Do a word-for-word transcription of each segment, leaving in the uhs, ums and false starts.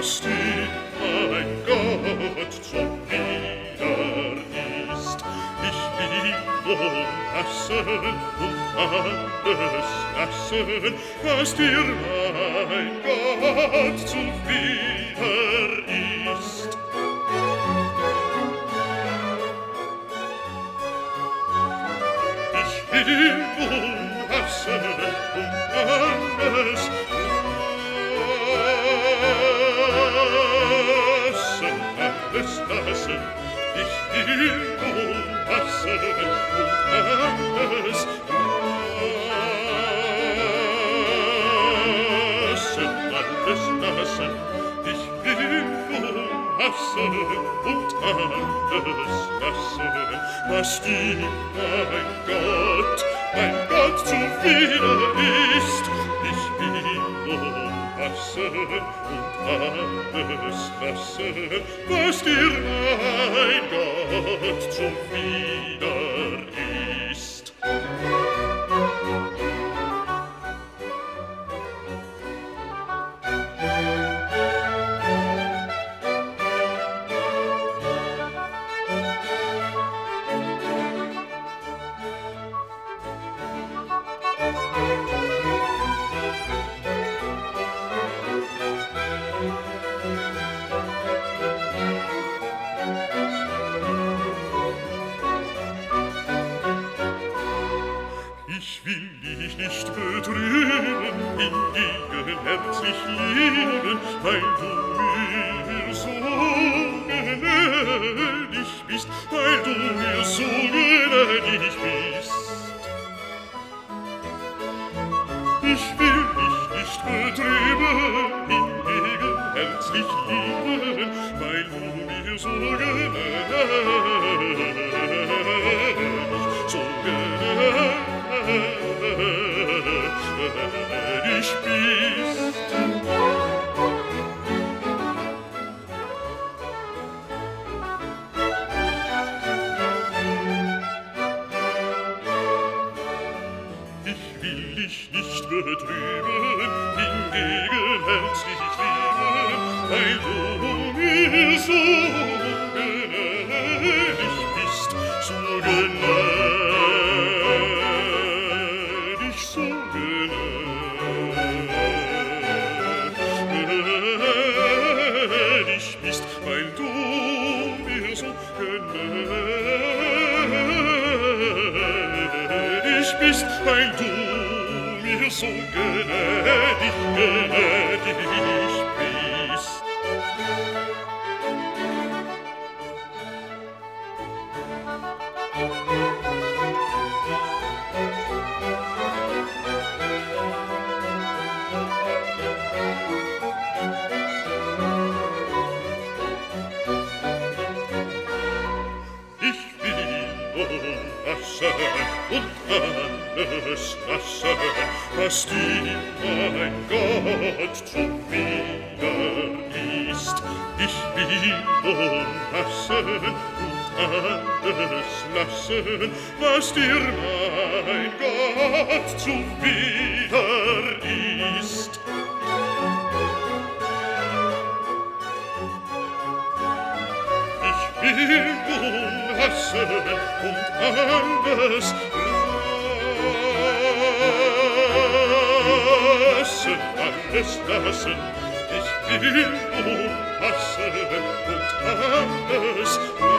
was dir, mein Gott, zuwider ist. Ich will wohl hassen und alles lassen, was dir, mein Gott, zuwider ist. Ich will wohl hassen und alles lassen, alles lassen. Ich will wohl hassen und alles lassen, alles lassen. Ich will wohl hassen und alles lassen, was dir, mein Gott, mein Gott, zuwider ist. Ich will wohl hassen und alles lassen, was dir, mein Gott, zuwider ist. Ich will dich nicht betrüben, hingegen herzlich lieben, weil du mir so gnädig bist, weil du mir so gnädig bist. Ich will dich nicht betrüben, hingegen herzlich lieben, weil du mir so gnädig, so gnädig ich bist. Ich will dich nicht betrüben, hingegen herzlich lieben, weil du mir so gnädig bist, so gnädig, so gnädig bist, weil du mir so gnädig bist, weil du mir so gnädig, gnädig bist. Und alles lassen, was dir, mein Gott, zuwider ist. Ich will wohl hassen und alles lassen, was dir, mein Gott, zuwider ist. Ich will wohl hassen und alles lassen, alles lassen. Ich will wohl hassen und alles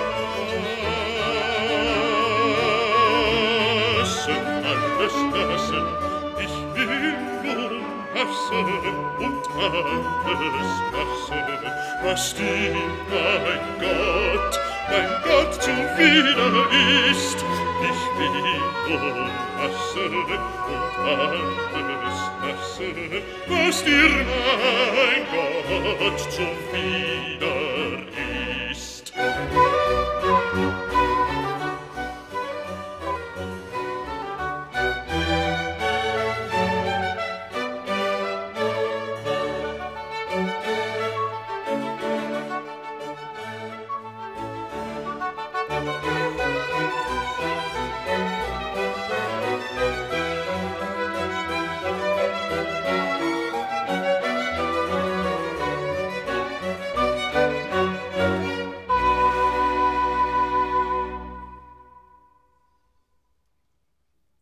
lassen, alles lassen. Ich will wohl hassen und alles lassen, was dir, mein Gott, mein Gott, zuwider ist. Ich will wohl hassen und alles lassen, was dir, mein Gott, zuwider ist.